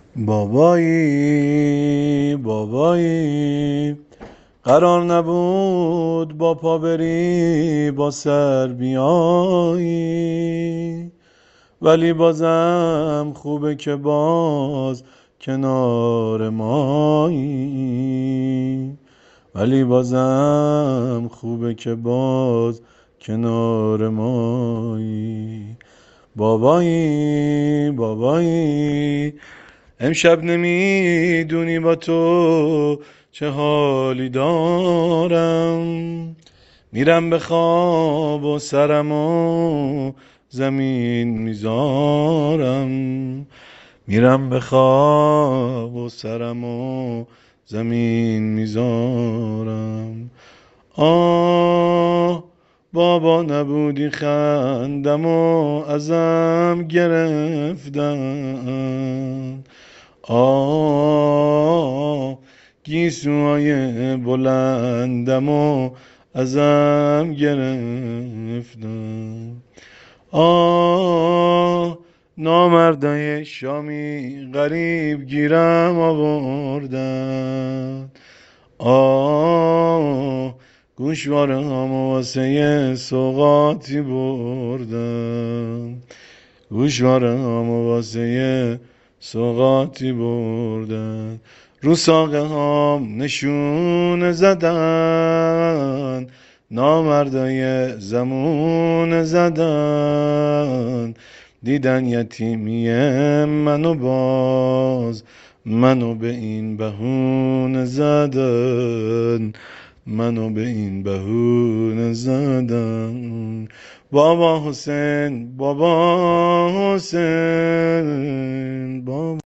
بابایی بابایی، قرار نبود با پا بری با سر بیایی، ولی بازم خوبه که باز کنار مایی، ولی بازم خوبه که باز کنار مایی. بابایی بابایی، امشب نمیدونی با تو چه حالی دارم. میرم به خواب و سرمو زمین میذارم، میرم به خواب و سرمو زمین میذارم. بابا نبودی خندم و ازم گرفتن. گیسوهای بلندم و ازم گرفتن. نامردای شامی غریب گیرم آوردن. گوشواره هم واسه سوغاتی بردن، گوشواره هم واسه سوغاتی بردن. رو ساقه هم نشونه زدن، نامردای زمونه زدن. دیدن یتیمی منو باز، منو به این بهونه زدن، منو به این بهونه زدن. بابا حسین بابا حسین،